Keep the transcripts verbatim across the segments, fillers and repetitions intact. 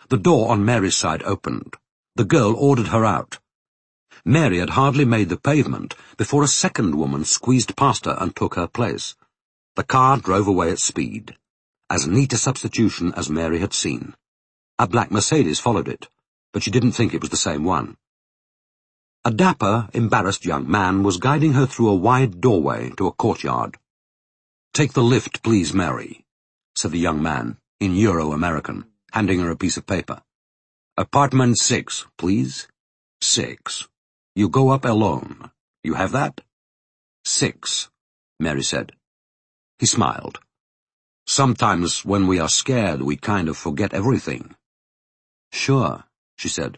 The door on Mary's side opened. The girl ordered her out. Mary had hardly made the pavement before a second woman squeezed past her and took her place. The car drove away at speed. As neat a substitution as Mary had seen. A black Mercedes followed it, but she didn't think it was the same one. A dapper, embarrassed young man was guiding her through a wide doorway to a courtyard. "Take the lift, please, Mary," said the young man, in Euro-American, handing her a piece of paper. "Apartment six, please. Six. You go up alone. You have that?" "Six," Mary said. He smiled. "Sometimes when we are scared, we kind of forget everything." "Sure," she said.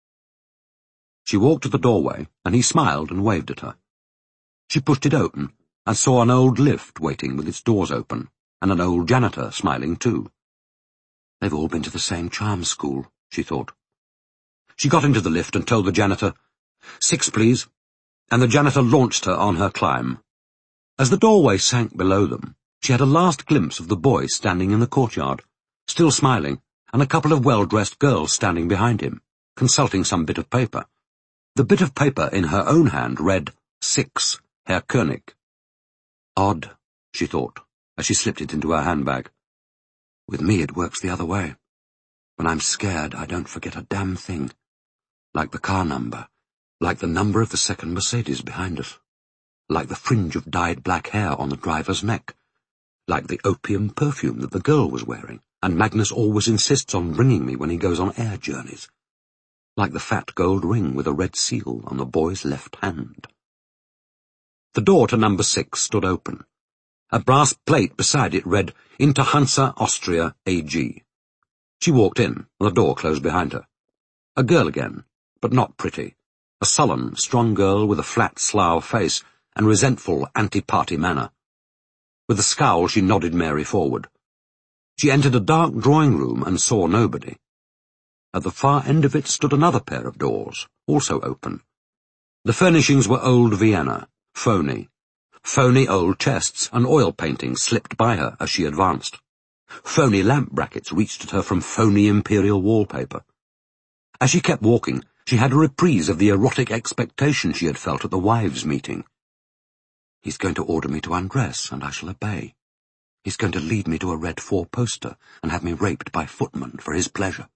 She walked to the doorway, and he smiled and waved at her. She pushed it open, and saw an old lift waiting with its doors open, and an old janitor smiling too. They've all been to the same charm school, she thought. She got into the lift and told the janitor, "Six, please," and the janitor launched her on her climb. As the doorway sank below them, she had a last glimpse of the boy standing in the courtyard, still smiling, and a couple of well-dressed girls standing behind him, consulting some bit of paper. The bit of paper in her own hand read, Six, Herr König. Odd, she thought, as she slipped it into her handbag. With me it works the other way. When I'm scared, I don't forget a damn thing. Like the car number, like the number of the second Mercedes behind us, like the fringe of dyed black hair on the driver's neck, like the opium perfume that the girl was wearing, and Magnus always insists on bringing me when he goes on air journeys. Like the fat gold ring with a red seal on the boy's left hand. The door to number six stood open. A brass plate beside it read, Inter Hansa Austria A G. She walked in, and the door closed behind her. A girl again, but not pretty. A sullen, strong girl with a flat Slav face and resentful anti-party manner. With a scowl she nodded Mary forward. She entered a dark drawing room and saw nobody. At the far end of it stood another pair of doors, also open. The furnishings were old Vienna, phony. Phony old chests and oil paintings slipped by her as she advanced. Phony lamp brackets reached at her from phony imperial wallpaper. As she kept walking, she had a reprise of the erotic expectation she had felt at the wives' meeting. He's going to order me to undress, and I shall obey. He's going to lead me to a red four-poster and have me raped by footmen for his pleasure.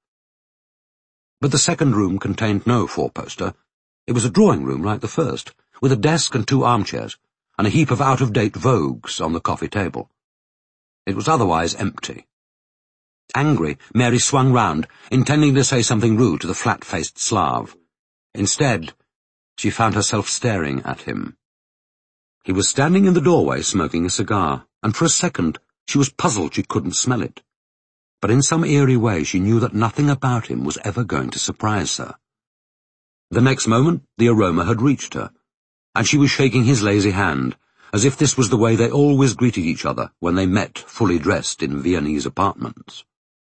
But the second room contained no four-poster. It was a drawing room like the first, with a desk and two armchairs, and a heap of out-of-date Vogues on the coffee table. It was otherwise empty. Angry, Mary swung round, intending to say something rude to the flat-faced Slav. Instead, she found herself staring at him. He was standing in the doorway smoking a cigar, and for a second she was puzzled she couldn't smell it. But in some eerie way she knew that nothing about him was ever going to surprise her. The next moment the aroma had reached her, and she was shaking his lazy hand, as if this was the way they always greeted each other when they met fully dressed in Viennese apartments.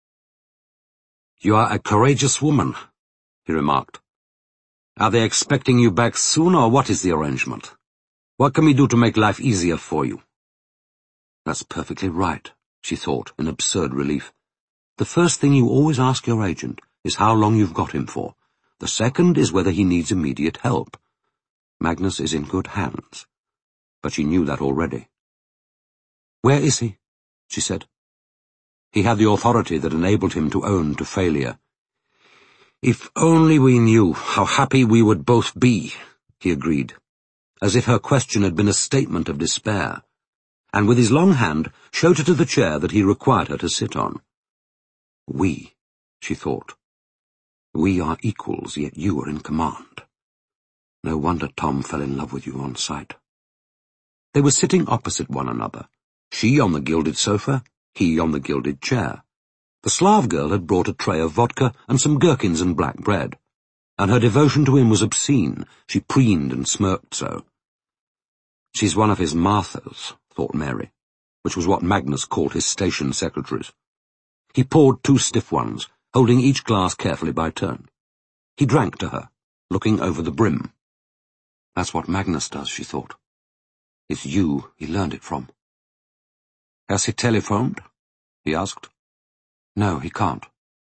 "You are a courageous woman," he remarked. "Are they expecting you back soon, or what is the arrangement? What can we do to make life easier for you?" That's perfectly right, she thought in absurd relief. The first thing you always ask your agent is how long you've got him for. The second is whether he needs immediate help. Magnus is in good hands. But she knew that already. "Where is he?" she said. He had the authority that enabled him to own to failure. "If only we knew how happy we would both be," he agreed, as if her question had been a statement of despair, and with his long hand showed her to the chair that he required her to sit on. We, she thought. We are equals, yet you are in command. No wonder Tom fell in love with you on sight. They were sitting opposite one another, she on the gilded sofa, he on the gilded chair. The Slav girl had brought a tray of vodka and some gherkins and black bread, and her devotion to him was obscene. She preened and smirked so. She's one of his Marthas, thought Mary, which was what Magnus called his station secretaries. He poured two stiff ones, holding each glass carefully by turn. He drank to her, looking over the brim. That's what Magnus does, she thought. It's you he learned it from. Has he telephoned? He asked. No, he can't.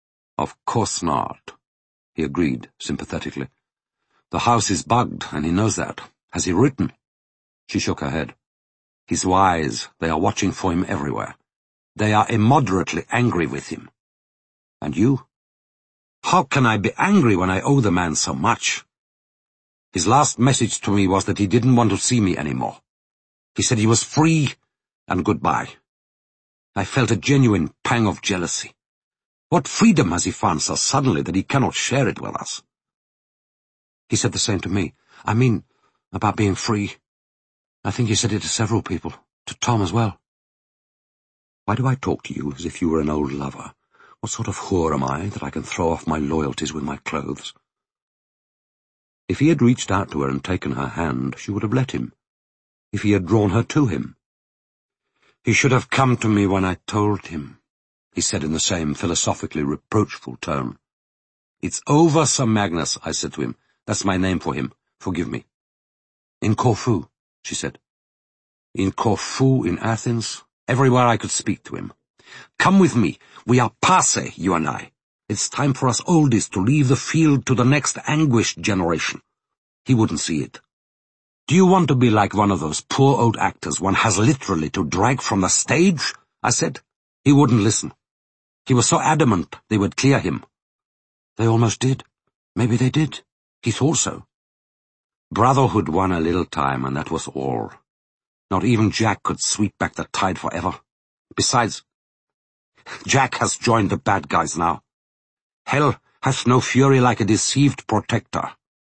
Of course not, he agreed sympathetically. The house is bugged, and he knows that. Has he written? She shook her head. He's wise. They are watching for him everywhere. They are immoderately angry with him. And you? How can I be angry when I owe the man so much? His last message to me was that he didn't want to see me anymore. He said he was free and goodbye. I felt a genuine pang of jealousy. What freedom has he found so suddenly that he cannot share it with us? He said the same to me. I mean, about being free. I think he said it to several people, to Tom as well. Why do I talk to you as if you were an old lover? What sort of whore am I that I can throw off my loyalties with my clothes? If he had reached out to her and taken her hand, she would have let him. If he had drawn her to him. He should have come to me when I told him, he said in the same philosophically reproachful tone. It's over, Sir Magnus, I said to him. That's my name for him. Forgive me. In Corfu, she said. In Corfu, in Athens, everywhere I could speak to him. Come with me. We are passe, you and I. It's time for us oldies to leave the field to the next anguished generation. He wouldn't see it. Do you want to be like one of those poor old actors one has literally to drag from the stage? I said. He wouldn't listen. He was so adamant they would clear him. They almost did. Maybe they did. He thought so. Brotherhood won a little time, and that was all. Not even Jack could sweep back the tide forever. Besides, Jack has joined the bad guys now. Hell hath no fury like a deceived protector.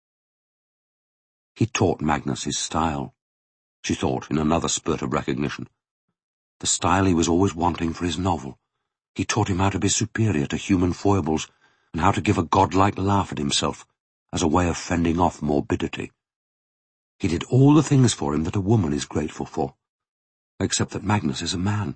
He taught Magnus his style, she thought in another spurt of recognition. The style he was always wanting for his novel. He taught him how to be superior to human foibles and how to give a godlike laugh at himself as a way of fending off morbidity. He did all the things for him that a woman is grateful for, except that Magnus is a man.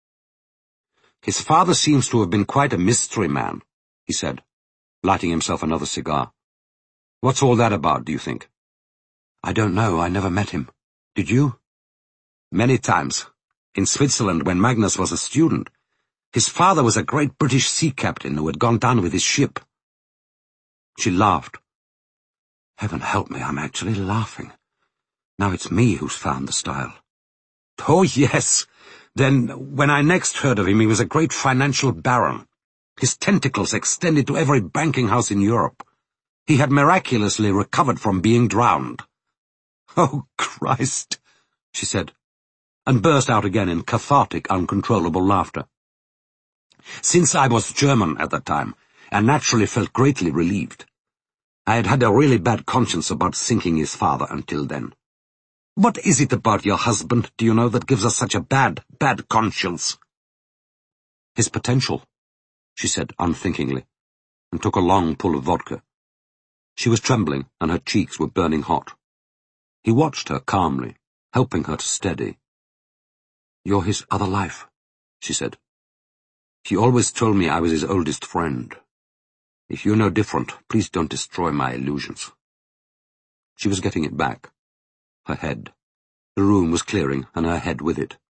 His father seems to have been quite a mystery man, he said, lighting himself another cigar. What's all that about, do you think? I don't know. I never met him. Did you? Many times. In Switzerland, when Magnus was a student. His father was a great British sea captain who had gone down with his ship. She laughed. Heaven help me, I'm actually laughing. Now it's me who's found the style. Oh, yes. Then, when I next heard of him, he was a great financial baron. His tentacles extended to every banking house in Europe. He had miraculously recovered from being drowned. Oh, Christ, she said, and burst out again in cathartic, uncontrollable laughter. Since I was German at the time, and naturally felt greatly relieved. I had had a really bad conscience about sinking his father until then. What is it about your husband, do you know, that gives us such a bad, bad conscience? His potential, she said unthinkingly, and took a long pull of vodka. She was trembling, and her cheeks were burning hot. He watched her calmly, helping her to steady. You're his other life, she said. He always told me I was his oldest friend. If you know different, please don't destroy my illusions. She was getting it back. Her head. The room was clearing, and her head with it.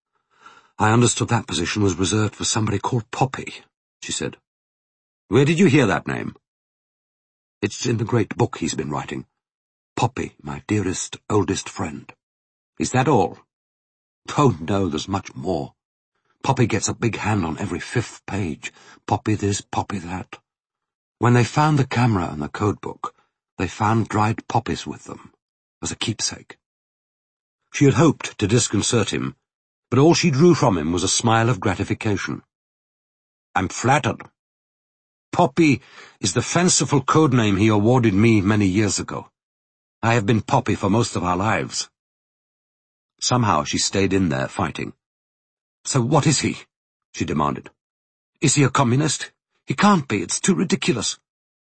I understood that position was reserved for somebody called Poppy, she said. Where did you hear that name? It's in the great book he's been writing. Poppy, my dearest, oldest friend. Is that all? Oh, no, there's much more. Poppy gets a big hand on every fifth page. Poppy this, Poppy that. When they found the camera and the code book, they found dried poppies with them, as a keepsake. She had hoped to disconcert him, but all she drew from him was a smile of gratification. I'm flattered. Poppy is the fanciful code name he awarded me many years ago. I have been Poppy for most of our lives. Somehow she stayed in there, fighting. So what is he? She demanded. Is he a communist? He can't be. It's too ridiculous.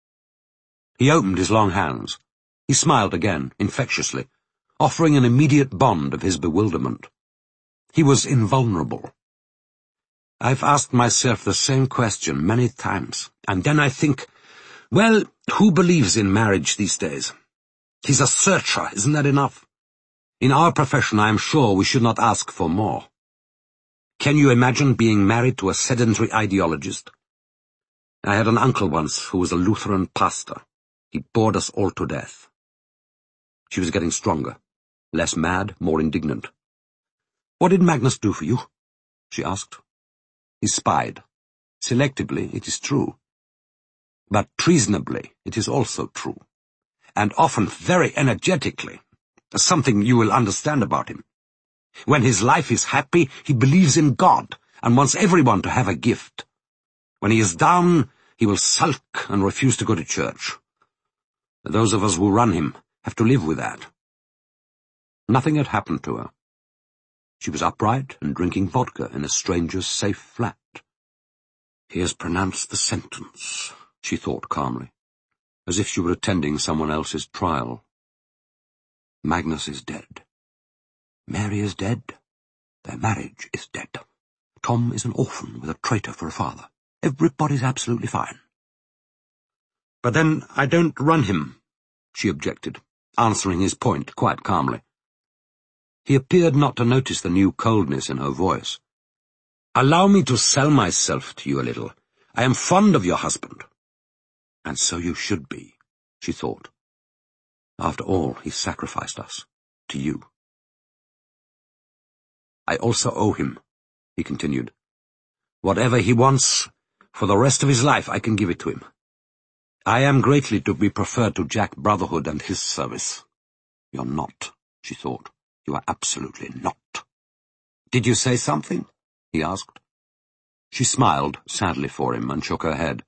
He opened his long hands. He smiled again, infectiously, offering an immediate bond of his bewilderment. He was invulnerable. I've asked myself the same question many times, and then I think, well, who believes in marriage these days? He's a searcher, isn't that enough? In our profession, I am sure we should not ask for more. Can you imagine being married to a sedentary ideologist? I had an uncle once who was a Lutheran pastor. He bored us all to death. She was getting stronger, less mad, more indignant. "What did Magnus do for you?" she asked. "He spied. Selectively, it is true. But treasonably, it is also true. And often very energetically. Something you will understand about him. When his life is happy, he believes in God and wants everyone to have a gift. When he is down, he will sulk and refuse to go to church. Those of us who run him have to live with that." Nothing had happened to her. She was upright and drinking vodka in a stranger's safe flat. "He has pronounced the sentence," she thought calmly, as if she were attending someone else's trial. "Magnus is dead. Mary is dead. Their marriage is dead. Tom is an orphan with a traitor for a father. Everybody's absolutely fine." "But then I don't run him," she objected, answering his point quite calmly. He appeared not to notice the new coldness in her voice. "Allow me to sell myself to you a little. I am fond of your husband." "And so you should be," she thought. "After all, he sacrificed us. To you." "I also owe him," he continued. "Whatever he wants, for the rest of his life I can give it to him. I am greatly to be preferred to Jack Brotherhood and his service." "You're not," she thought. "You are absolutely not." "Did you say something?" he asked. She smiled sadly for him and shook her head.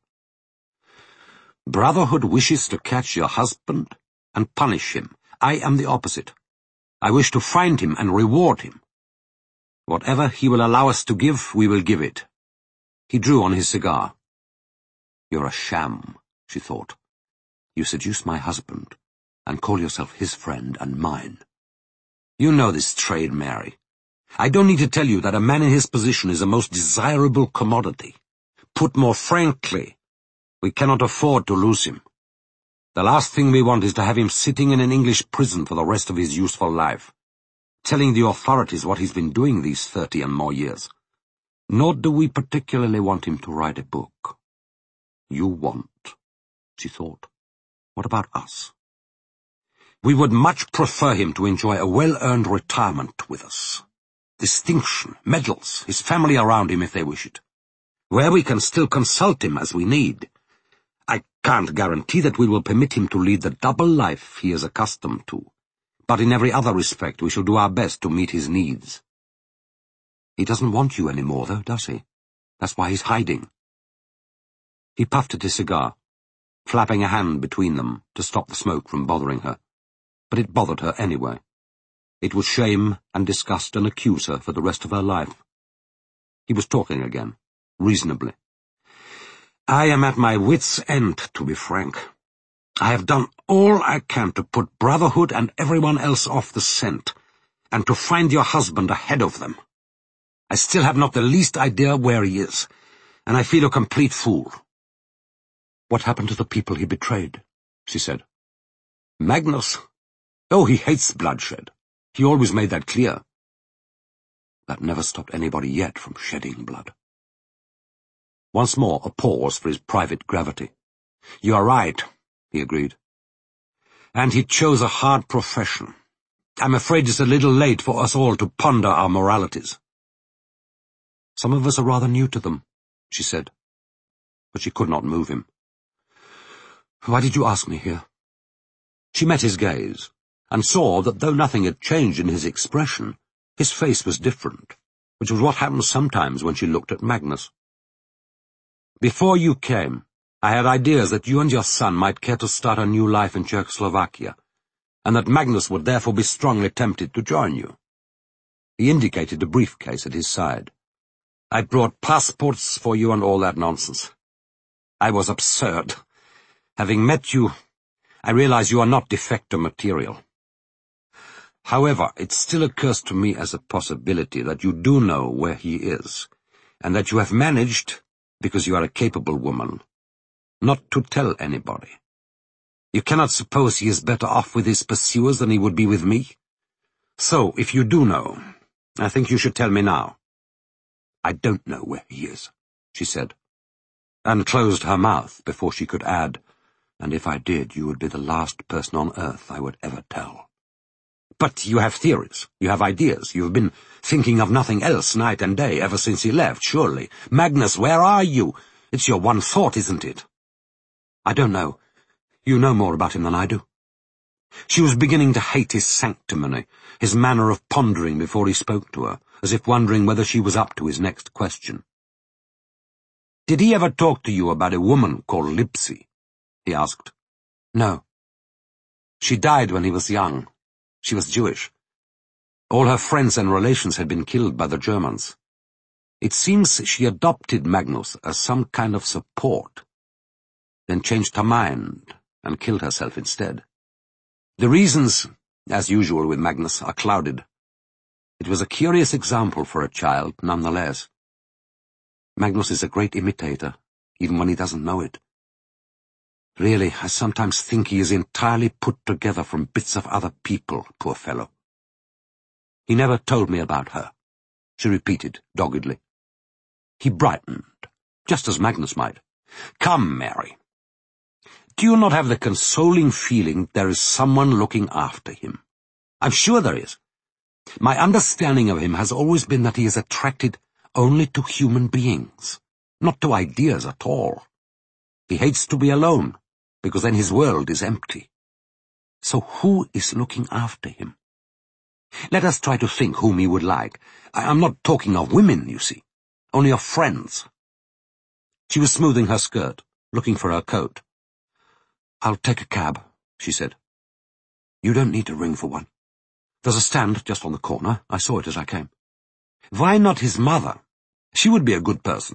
"Brotherhood wishes to catch your husband and punish him. I am the opposite. I wish to find him and reward him. Whatever he will allow us to give, we will give it." He drew on his cigar. "You're a sham," she thought. "You seduce my husband and call yourself his friend and mine. You know this trade, Mary. I don't need to tell you that a man in his position is a most desirable commodity. Put more frankly, we cannot afford to lose him. The last thing we want is to have him sitting in an English prison for the rest of his useful life, telling the authorities what he's been doing these thirty and more years. Nor do we particularly want him to write a book. You want," she thought. "What about us? We would much prefer him to enjoy a well-earned retirement with us. Distinction, medals, his family around him if they wish it. Where we can still consult him as we need. I can't guarantee that we will permit him to lead the double life he is accustomed to, but in every other respect we shall do our best to meet his needs. He doesn't want you any more, though, does he? That's why he's hiding." He puffed at his cigar, flapping a hand between them to stop the smoke from bothering her. But it bothered her anyway. It would shame and disgust and accuse her for the rest of her life. He was talking again, reasonably. "I am at my wits' end, to be frank. I have done all I can to put Brotherhood and everyone else off the scent, and to find your husband ahead of them. I still have not the least idea where he is, and I feel a complete fool." "What happened to the people he betrayed?" she said. "Magnus? Oh, he hates bloodshed. He always made that clear." "That never stopped anybody yet from shedding blood." Once more a pause for his private gravity. "You are right," he agreed. "And he chose a hard profession. I'm afraid it's a little late for us all to ponder our moralities." "Some of us are rather new to them," she said. But she could not move him. "Why did you ask me here?" She met his gaze, and saw that though nothing had changed in his expression, his face was different, which was what happened sometimes when she looked at Magnus. "Before you came, I had ideas that you and your son might care to start a new life in Czechoslovakia, and that Magnus would therefore be strongly tempted to join you." He indicated a briefcase at his side. "I brought passports for you and all that nonsense. I was absurd. Having met you, I realize you are not defector material. However, it still occurs to me as a possibility that you do know where he is, and that you have managed, because you are a capable woman, not to tell anybody. You cannot suppose he is better off with his pursuers than he would be with me. So, if you do know, I think you should tell me now." "I don't know where he is," she said. and closed her mouth before she could add, "And if I did, you would be the last person on earth I would ever tell." "But you have theories, you have ideas, you've been thinking of nothing else night and day ever since he left, surely. Magnus, where are you? It's your one thought, isn't it?" "I don't know. You know more about him than I do." She was beginning to hate his sanctimony, his manner of pondering before he spoke to her, as if wondering whether she was up to his next question. "Did he ever talk to you about a woman called Lipsy?" he asked. "No. She died when he was young. She was Jewish. All her friends and relations had been killed by the Germans. It seems she adopted Magnus as some kind of support, then changed her mind and killed herself instead. The reasons, as usual with Magnus, are clouded. It was a curious example for a child, nonetheless. Magnus is a great imitator, even when he doesn't know it. Really, I sometimes think he is entirely put together from bits of other people, poor fellow." "He never told me about her," she repeated doggedly. He brightened, just as Magnus might. "Come, Mary. Do you not have the consoling feeling there is someone looking after him? I'm sure there is. My understanding of him has always been that he is attracted only to human beings, not to ideas at all. He hates to be alone, because then his world is empty. So who is looking after him? Let us try to think whom he would like. I am not talking of women, you see, only of friends." She was smoothing her skirt, looking for her coat. "I'll take a cab," she said. "You don't need to ring for one. There's a stand just on the corner. I saw it as I came." "Why not his mother? She would be a good person."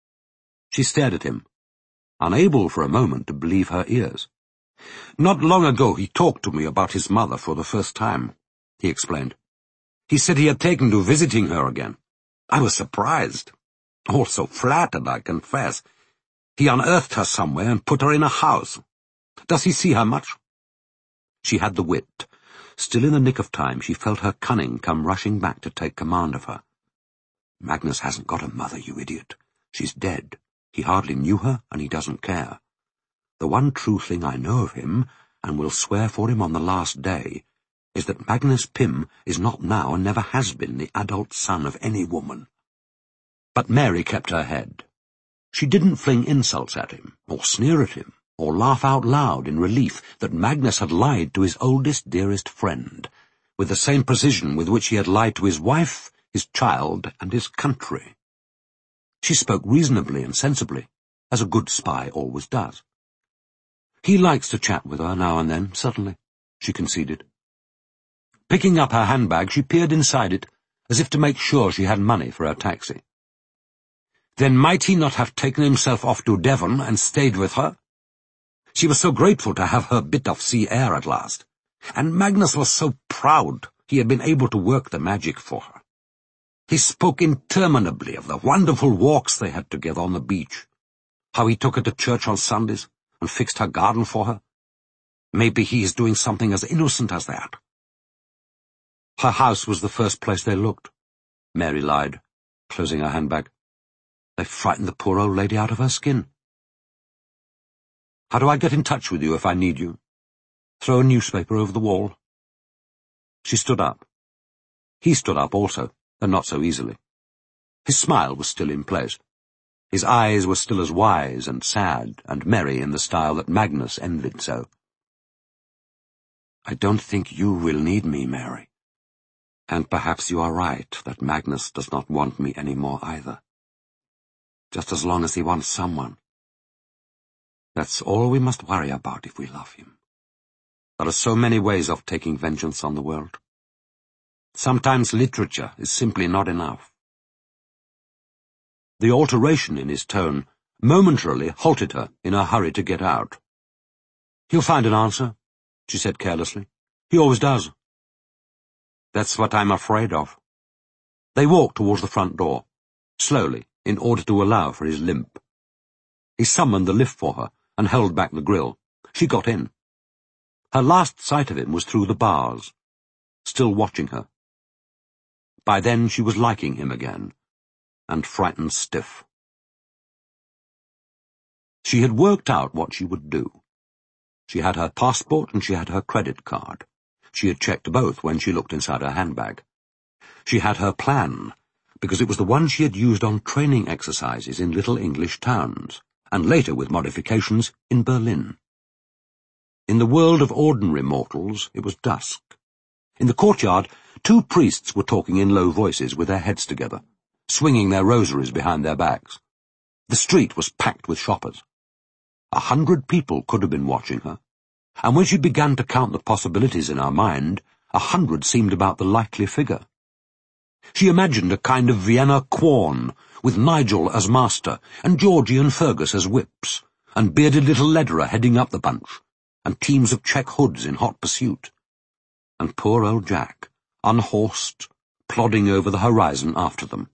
She stared at him, unable for a moment to believe her ears. "Not long ago he talked to me about his mother for the first time," he explained. "He said he had taken to visiting her again. I was surprised. Also flattered, I confess. He unearthed her somewhere and put her in a house. Does he see her much?" She had the wit. Still in the nick of time, she felt her cunning come rushing back to take command of her. "Magnus hasn't got a mother, you idiot. She's dead. He hardly knew her, and he doesn't care. The one true thing I know of him, and will swear for him on the last day, is that Magnus Pym is not now and never has been the adult son of any woman." But Mary kept her head. She didn't fling insults at him, or sneer at him, or laugh out loud in relief that Magnus had lied to his oldest, dearest friend, with the same precision with which he had lied to his wife, his child, and his country. She spoke reasonably and sensibly, as a good spy always does. "He likes to chat with her now and then, certainly," she conceded. Picking up her handbag, she peered inside it, as if to make sure she had money for her taxi. Then might he not have taken himself off to Devon and stayed with her? She was so grateful to have her bit of sea air at last, and Magnus was so proud he had been able to work the magic for her. He spoke interminably of the wonderful walks they had together on the beach, how he took her to church on Sundays and fixed her garden for her. Maybe he is doing something as innocent as that. Her house was the first place they looked, Mary lied, closing her handbag. They frightened the poor old lady out of her skin. "How do I get in touch with you if I need you? Throw a newspaper over the wall?" She stood up. He stood up also, and not so easily. His smile was still in place. His eyes were still as wise and sad and merry in the style that Magnus envied so. "I don't think you will need me, Mary. And perhaps you are right that Magnus does not want me any more either. Just as long as he wants someone. That's all we must worry about if we love him. There are so many ways of taking vengeance on the world. Sometimes literature is simply not enough." The alteration in his tone momentarily halted her in her hurry to get out. "He'll find an answer," she said carelessly. "He always does." "That's what I'm afraid of." They walked towards the front door, slowly, in order to allow for his limp. He summoned the lift for her and held back the grill. She got in. Her last sight of him was through the bars, still watching her. By then she was liking him again, and frightened stiff. She had worked out what she would do. She had her passport and she had her credit card. She had checked both when she looked inside her handbag. She had her plan, because it was the one she had used on training exercises in little English towns, and later, with modifications, in Berlin. In the world of ordinary mortals, it was dusk. In the courtyard, two priests were talking in low voices with their heads together, swinging their rosaries behind their backs. The street was packed with shoppers. A hundred people could have been watching her, and when she began to count the possibilities in her mind, a hundred seemed about the likely figure. She imagined a kind of Vienna Quorn, with Nigel as master, and Georgie and Fergus as whips, and bearded little Lederer heading up the bunch, and teams of check hoods in hot pursuit. And poor old Jack, unhorsed, plodding over the horizon after them.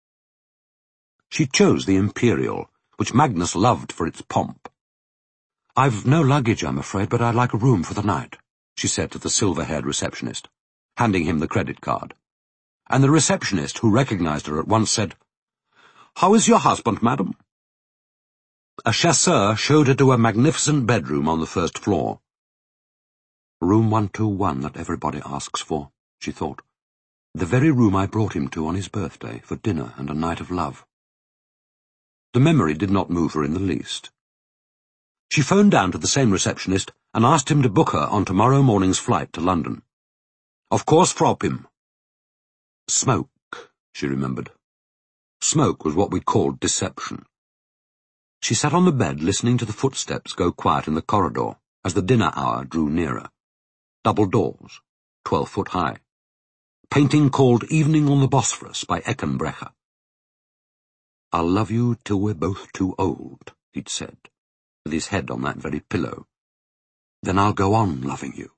She chose the Imperial, which Magnus loved for its pomp. "I've no luggage, I'm afraid, but I'd like a room for the night," she said to the silver-haired receptionist, handing him the credit card. And the receptionist, who recognized her at once, said, "How is your husband, madam?" A chasseur showed her to a magnificent bedroom on the first floor. "Room one two one that everybody asks for," she thought. "The very room I brought him to on his birthday for dinner and a night of love." The memory did not move her in the least. She phoned down to the same receptionist and asked him to book her on tomorrow morning's flight to London. "Of course, Frau Pym." Smoke, she remembered. Smoke was what we called deception. She sat on the bed listening to the footsteps go quiet in the corridor as the dinner hour drew nearer. Double doors, twelve foot high. Painting called Evening on the Bosphorus by Eckenbrecher. "I'll love you till we're both too old," he'd said, with his head on that very pillow. "Then I'll go on loving you."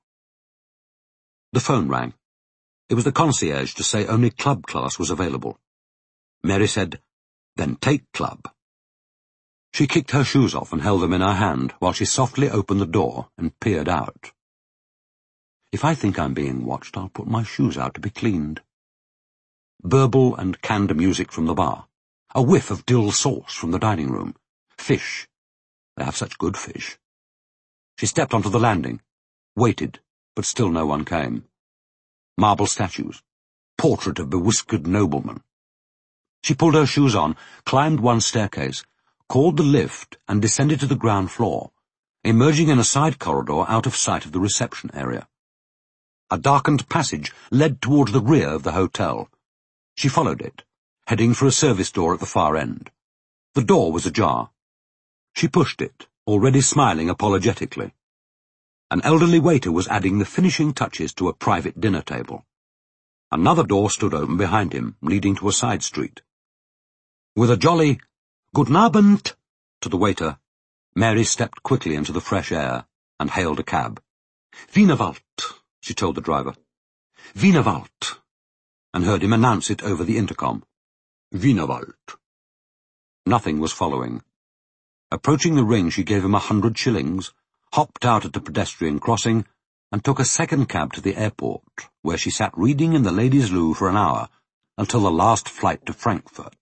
The phone rang. It was the concierge to say only club class was available. Mary said, "Then take club." She kicked her shoes off and held them in her hand while she softly opened the door and peered out. "If I think I'm being watched, I'll put my shoes out to be cleaned." Burble and canned music from the bar. A whiff of dill sauce from the dining room. Fish. They have such good fish. She stepped onto the landing, waited, but still no one came. Marble statues. Portrait of bewhiskered nobleman. She pulled her shoes on, climbed one staircase, called the lift, and descended to the ground floor, emerging in a side corridor out of sight of the reception area. A darkened passage led toward the rear of the hotel. She followed it, heading for a service door at the far end. The door was ajar. She pushed it, already smiling apologetically. An elderly waiter was adding the finishing touches to a private dinner table. Another door stood open behind him, leading to a side street. With a jolly "Guten Abend" to the waiter, Mary stepped quickly into the fresh air and hailed a cab. "Wienerwald," she told the driver. "Wienerwald," and heard him announce it over the intercom. "Wienerwald." Nothing was following. Approaching the ring, she gave him a hundred shillings, hopped out at the pedestrian crossing, and took a second cab to the airport, where she sat reading in the ladies' loo for an hour, until the last flight to Frankfurt.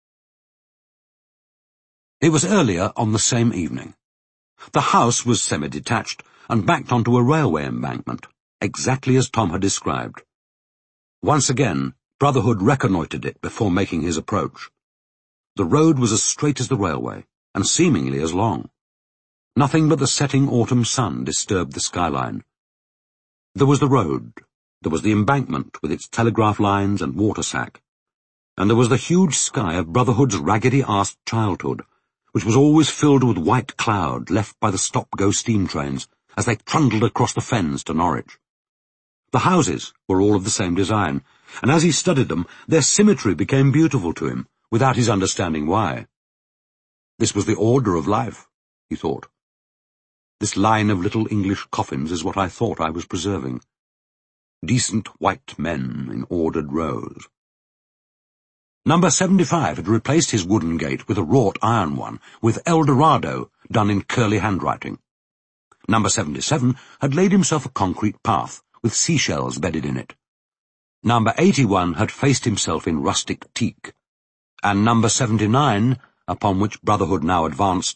It was earlier on the same evening. The house was semi-detached and backed onto a railway embankment, exactly as Tom had described. Once again, Brotherhood reconnoitred it before making his approach. The road was as straight as the railway, and seemingly as long. Nothing but the setting autumn sun disturbed the skyline. There was the road, there was the embankment with its telegraph lines and water sack, and there was the huge sky of Brotherhood's raggedy-arsed childhood, which was always filled with white cloud left by the stop-go steam trains as they trundled across the fens to Norwich. The houses were all of the same design, and as he studied them, their symmetry became beautiful to him, without his understanding why. This was the order of life, he thought. This line of little English coffins is what I thought I was preserving. Decent white men in ordered rows. Number seventy-five had replaced his wooden gate with a wrought iron one, with El Dorado done in curly handwriting. Number seventy-seven had laid himself a concrete path, with seashells bedded in it. Number eighty-one had faced himself in rustic teak, and number seventy-nine, upon which Brotherhood now advanced,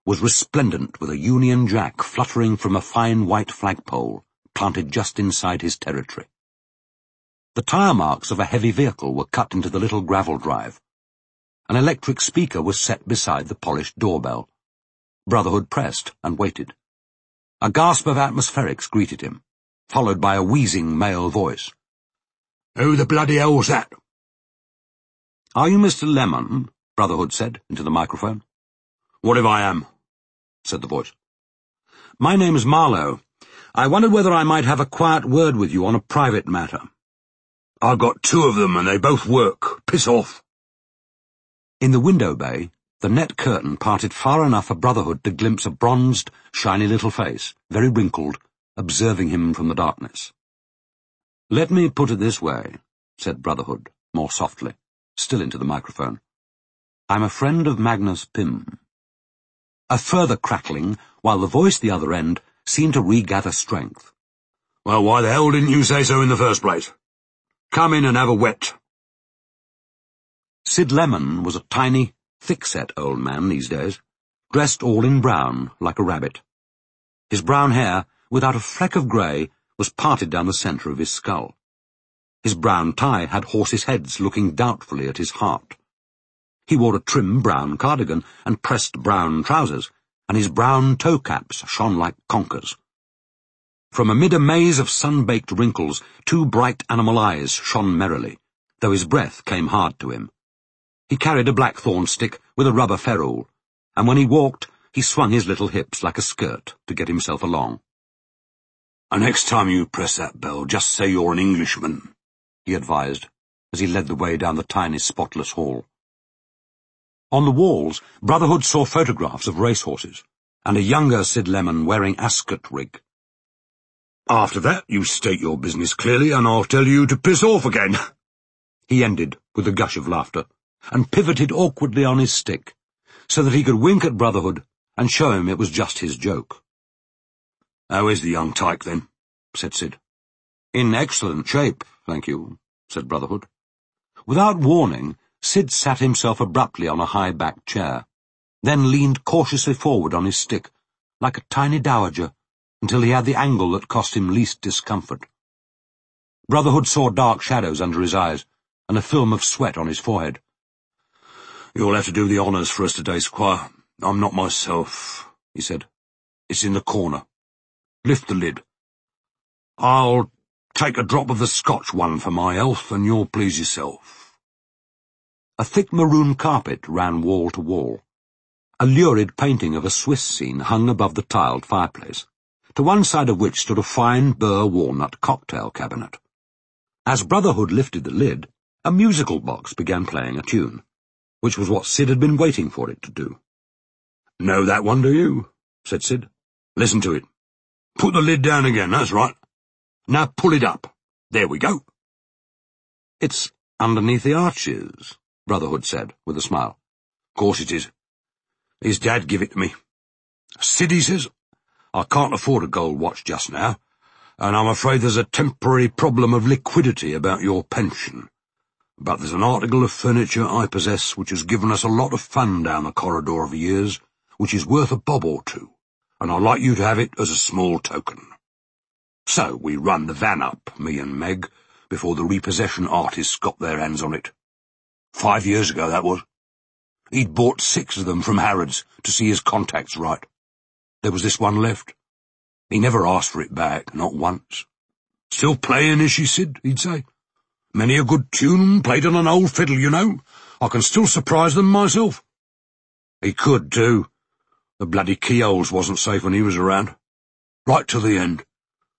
was resplendent with a Union Jack fluttering from a fine white flagpole planted just inside his territory. The tyre marks of a heavy vehicle were cut into the little gravel drive. An electric speaker was set beside the polished doorbell. Brotherhood pressed and waited. A gasp of atmospherics greeted him, followed by a wheezing male voice. "Who the bloody hell's that?" "Are you Mister Lemon?" Brotherhood said into the microphone. "What if I am?" said the voice. "My name is Marlowe. I wondered whether I might have a quiet word with you on a private matter." "I've got two of them, and they both work. Piss off." In the window bay, the net curtain parted far enough for Brotherhood to glimpse a bronzed, shiny little face, very wrinkled, observing him from the darkness. "Let me put it this way," said Brotherhood, more softly, still into the microphone. "I'm a friend of Magnus Pym." A further crackling, while the voice at the other end seemed to regather strength. "Well, why the hell didn't you say so in the first place? Come in and have a wet." Sid Lemon was a tiny, thick-set old man these days, dressed all in brown, like a rabbit. His brown hair, without a fleck of grey, was parted down the centre of his skull. His brown tie had horses' heads looking doubtfully at his heart. He wore a trim brown cardigan and pressed brown trousers, and his brown toe-caps shone like conkers. From amid a maze of sun-baked wrinkles, two bright animal eyes shone merrily, though his breath came hard to him. He carried a blackthorn stick with a rubber ferrule, and when he walked, he swung his little hips like a skirt to get himself along. "And next time you press that bell, just say you're an Englishman," he advised, as he led the way down the tiny, spotless hall. On the walls, Brotherhood saw photographs of racehorses, and a younger Sid Lemon wearing Ascot rig. "After that, you state your business clearly, and I'll tell you to piss off again," he ended with a gush of laughter, and pivoted awkwardly on his stick, so that he could wink at Brotherhood and show him it was just his joke. "How is the young tyke, then?" said Sid. "In excellent shape, thank you," said Brotherhood. Without warning, Sid sat himself abruptly on a high-backed chair, then leaned cautiously forward on his stick, like a tiny dowager, until he had the angle that cost him least discomfort. Brotherhood saw dark shadows under his eyes, and a film of sweat on his forehead. "You'll have to do the honours for us today, Squire. I'm not myself," he said. "It's in the corner. Lift the lid. I'll take a drop of the Scotch one for my health, and you'll please yourself." A thick maroon carpet ran wall to wall. A lurid painting of a Swiss scene hung above the tiled fireplace, to one side of which stood a fine Burr walnut cocktail cabinet. As Brotherhood lifted the lid, a musical box began playing a tune, which was what Sid had been waiting for it to do. "Know that one, do you?" said Sid. "Listen to it. Put the lid down again, that's right. Now pull it up. There we go." "It's underneath the arches," Brotherhood said, with a smile. "Course it is. His dad give it to me. Sid, he says, I can't afford a gold watch just now, and I'm afraid there's a temporary problem of liquidity about your pension. But there's an article of furniture I possess which has given us a lot of fun down the corridor over years, which is worth a bob or two, and I'd like you to have it as a small token." So we run the van up, me and Meg, before the repossession artists got their hands on it. Five years ago, that was. He'd bought six of them from Harrods to see his contacts right. There was this one left. He never asked for it back, not once. "Still playing, is she, Sid?" he'd say. "Many a good tune played on an old fiddle, you know. I can still surprise them myself." He could, too. The bloody keyholes wasn't safe when he was around. Right to the end.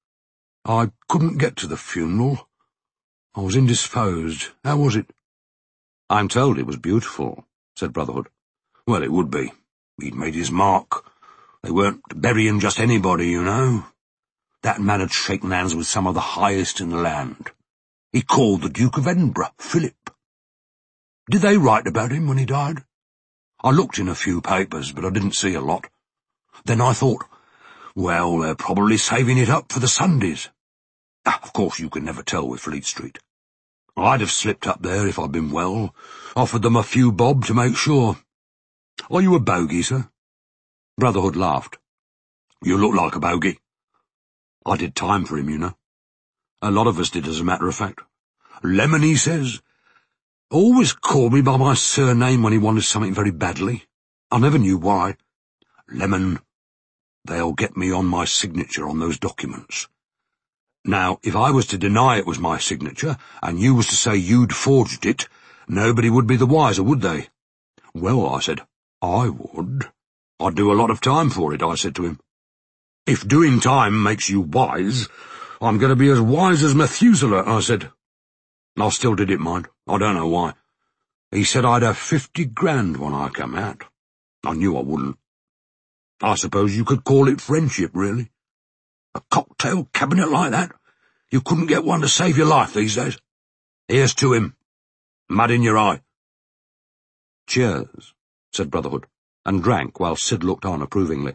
I couldn't get to the funeral. I was indisposed. How was it? "I'm told it was beautiful," said Brotherhood. "Well, it would be. He'd made his mark. They weren't burying just anybody, you know. That man had shaken hands with some of the highest in the land. He called the Duke of Edinburgh, Philip. Did they write about him when he died? I looked in a few papers, but I didn't see a lot. Then I thought, well, they're probably saving it up for the Sundays. Ah, of course, you can never tell with Fleet Street. I'd have slipped up there if I'd been well, offered them a few bob to make sure. Are you a bogey, sir?" Brotherhood laughed. "You look like a bogey." "I did time for him, you know. A lot of us did, as a matter of fact. Lemon, he says, always called me by my surname when he wanted something very badly. I never knew why. Lemon, they'll get me on my signature on those documents. Now, if I was to deny it was my signature, and you was to say you'd forged it, nobody would be the wiser, would they?" "Well," I said, "I would. I'd do a lot of time for it," I said to him. "If doing time makes you wise, I'm going to be as wise as Methuselah," I said. I still did it, mind. I don't know why. He said I'd have fifty grand when I come out. I knew I wouldn't. I suppose you could call it friendship, really. A cocktail cabinet like that? You couldn't get one to save your life these days. Here's to him. Mud in your eye." "Cheers," said Brotherhood, and drank while Sid looked on approvingly.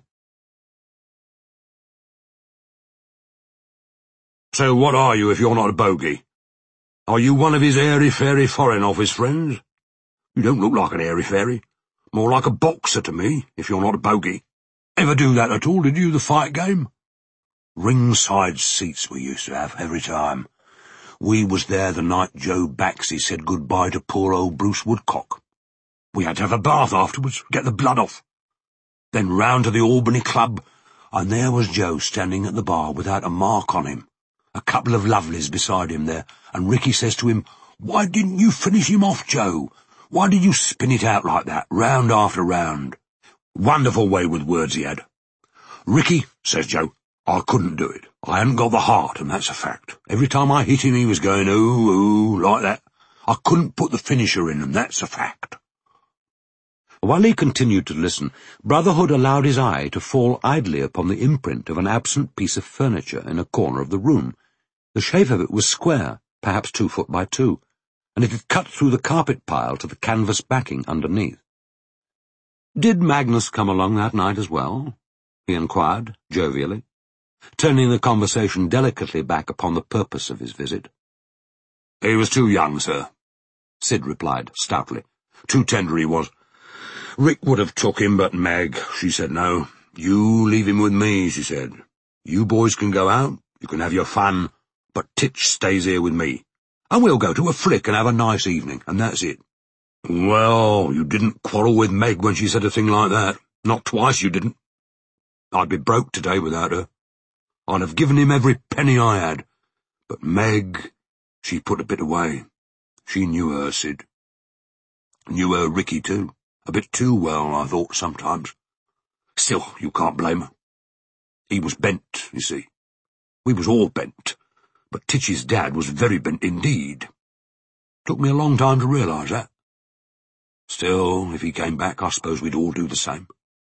"So what are you if you're not a bogey? Are you one of his airy-fairy Foreign Office friends? You don't look like an airy-fairy. More like a boxer to me, if you're not a bogey. Ever do that at all, did you, the fight game? Ringside seats we used to have every time. We was there the night Joe Baxey said goodbye to poor old Bruce Woodcock. We had to have a bath afterwards, get the blood off. Then round to the Albany Club, and there was Joe standing at the bar without a mark on him. A couple of lovelies beside him there, and Ricky says to him, 'Why didn't you finish him off, Joe? Why did you spin it out like that, round after round?' Wonderful way with words he had. 'Ricky,' says Joe, 'I couldn't do it. I hadn't got the heart, and that's a fact. Every time I hit him he was going, ooh, ooh, like that. I couldn't put the finisher in, and that's a fact.'" While he continued to listen, Brotherhood allowed his eye to fall idly upon the imprint of an absent piece of furniture in a corner of the room. The shape of it was square, perhaps two foot by two, and it had cut through the carpet pile to the canvas backing underneath. "Did Magnus come along that night as well?" he inquired, jovially, turning the conversation delicately back upon the purpose of his visit. "He was too young, sir," Sid replied, stoutly. "Too tender he was. Rick would have took him, but Meg, she said no. 'You leave him with me,' she said. 'You boys can go out, you can have your fun, but Titch stays here with me. And we'll go to a flick and have a nice evening, and that's it.' Well, you didn't quarrel with Meg when she said a thing like that. Not twice, you didn't. I'd be broke today without her. I'd have given him every penny I had. But Meg, she put a bit away. She knew her, Sid. Knew her Ricky, too. A bit too well, I thought, sometimes. Still, you can't blame her. He was bent, you see. We was all bent, but Titch's dad was very bent indeed. Took me a long time to realise that. Still, if he came back, I suppose we'd all do the same."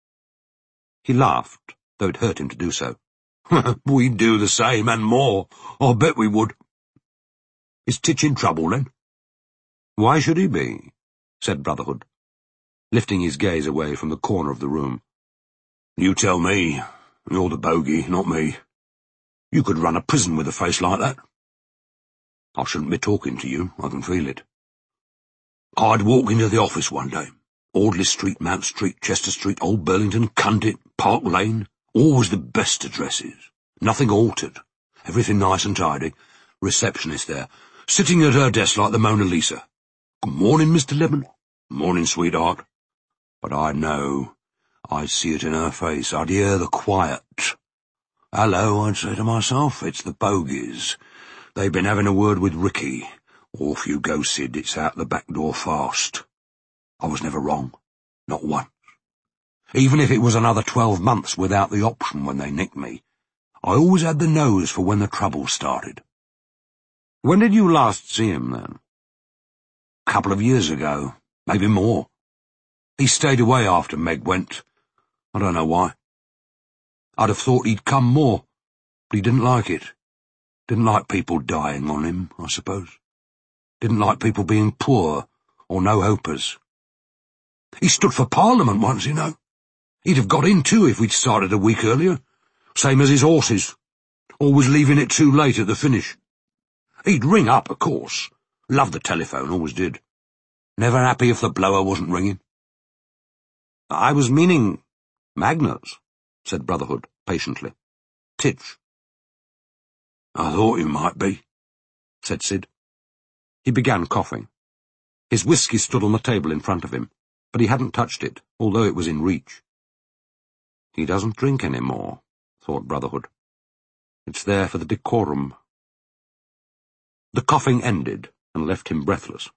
He laughed, though it hurt him to do so. "We'd do the same, and more. I bet we would." "Is Titch in trouble, then?" "Why should he be?" said Brotherhood, lifting his gaze away from the corner of the room. "You tell me. You're the bogey, not me. You could run a prison with a face like that." "I shouldn't be talking to you, I can feel it." "I'd walk into the office one day. Audley Street, Mount Street, Chester Street, Old Burlington, Cundit, Park Lane, always the best addresses. Nothing altered. Everything nice and tidy. Receptionist there, sitting at her desk like the Mona Lisa. 'Good morning, Mister Lemon.' 'Morning, sweetheart.' But I'd know. I'd see it in her face. I'd hear the quiet. 'Hello,' I'd say to myself, 'it's the bogies. They've been having a word with Ricky. Off you go, Sid, it's out the back door fast.' I was never wrong. Not once. Even if it was another twelve months without the option when they nicked me, I always had the nose for when the trouble started." "When did you last see him, then?" "A couple of years ago, maybe more. He stayed away after Meg went. I don't know why. I'd have thought he'd come more, but he didn't like it. Didn't like people dying on him, I suppose. Didn't like people being poor or no-hopers. He stood for Parliament once, you know. He'd have got in too if we'd started a week earlier, same as his horses, always leaving it too late at the finish. He'd ring up, of course. Loved the telephone, always did. Never happy if the blower wasn't ringing." "I was meaning, "Magnus," said Brotherhood, patiently. "Titch." "I thought you might be," said Sid. He began coughing. His whisky stood on the table in front of him, but he hadn't touched it, although it was in reach. He doesn't drink any more, thought Brotherhood. It's there for the decorum. The coughing ended and left him breathless.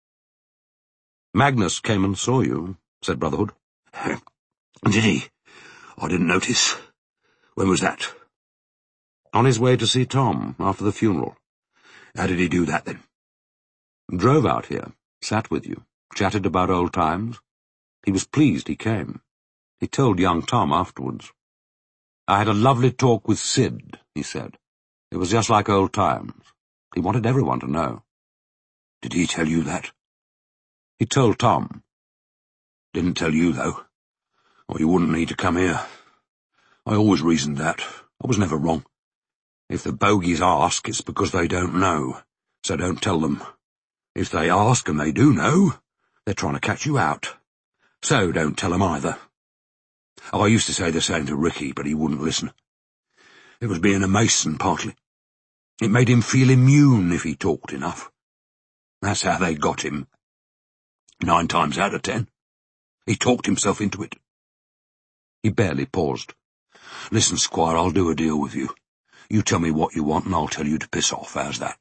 "Magnus came and saw you," said Brotherhood. "Did he? I didn't notice. When was that?" "On his way to see Tom, after the funeral." "How did he do that, then?" "Drove out here, sat with you, chatted about old times. He was pleased he came. He told young Tom afterwards. 'I had a lovely talk with Sid,' he said. 'It was just like old times.' He wanted everyone to know." "Did he tell you that?" "He told Tom." "Didn't tell you, though. Or you wouldn't need to come here. I always reasoned that. I was never wrong. If the bogies ask, it's because they don't know, so don't tell them. If they ask and they do know, they're trying to catch you out. So don't tell them either. I used to say the same to Ricky, but he wouldn't listen. It was being a Mason, partly. It made him feel immune if he talked enough. That's how they got him. Nine times out of ten. He talked himself into it." He barely paused. "Listen, Squire, I'll do a deal with you. You tell me what you want and I'll tell you to piss off. How's that?"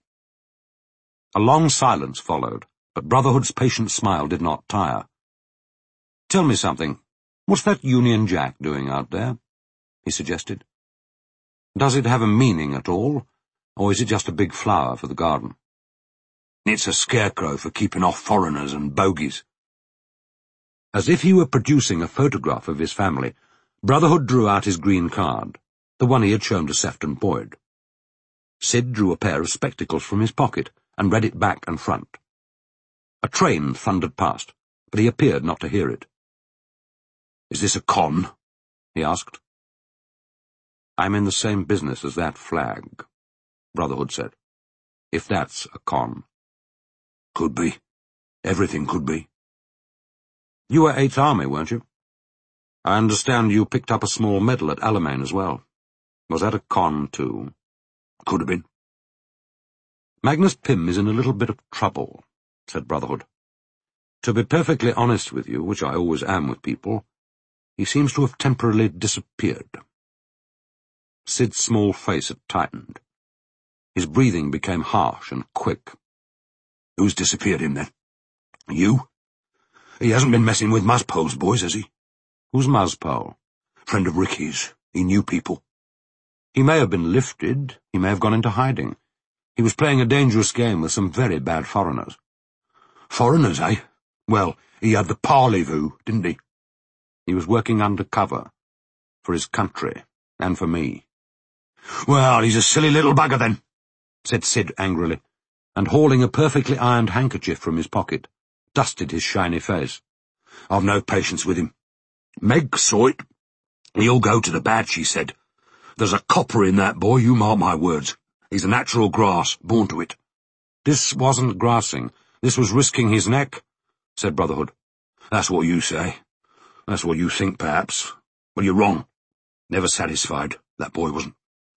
A long silence followed, but Brotherhood's patient smile did not tire. "Tell me something. What's that Union Jack doing out there?" he suggested. "Does it have a meaning at all, or is it just a big flower for the garden?" "It's a scarecrow for keeping off foreigners and bogies." As if he were producing a photograph of his family, Brotherhood drew out his green card, the one he had shown to Sefton Boyd. Sid drew a pair of spectacles from his pocket and read it back and front. A train thundered past, but he appeared not to hear it. "Is this a con?" he asked. "I'm in the same business as that flag," Brotherhood said. "If that's a con." "Could be. Everything could be." "You were Eighth Army, weren't you? I understand you picked up a small medal at Alamein as well. Was that a con, too?" "Could have been." "Magnus Pym is in a little bit of trouble," said Brotherhood. "To be perfectly honest with you, which I always am with people, he seems to have temporarily disappeared." Sid's small face had tightened. His breathing became harsh and quick. "Who's disappeared him, then? You? He hasn't been messing with Muspole's boys, has he?" "Who's Muspole?" "Friend of Ricky's. He knew people." "He may have been lifted. He may have gone into hiding. He was playing a dangerous game with some very bad foreigners." "Foreigners, eh? Well, he had the parlez-vous, didn't he?" "He was working undercover. For his country. And for me." "Well, he's a silly little bugger, then," said Sid angrily, and hauling a perfectly ironed handkerchief from his pocket, dusted his shiny face. "I've no patience with him. Meg saw it. He'll go to the bad, she said. There's a copper in that boy, you mark my words. He's a natural grass, born to it." "This wasn't grassing. This was risking his neck," said Brotherhood. "That's what you say. That's what you think, perhaps. Well, you're wrong. Never satisfied, that boy wasn't.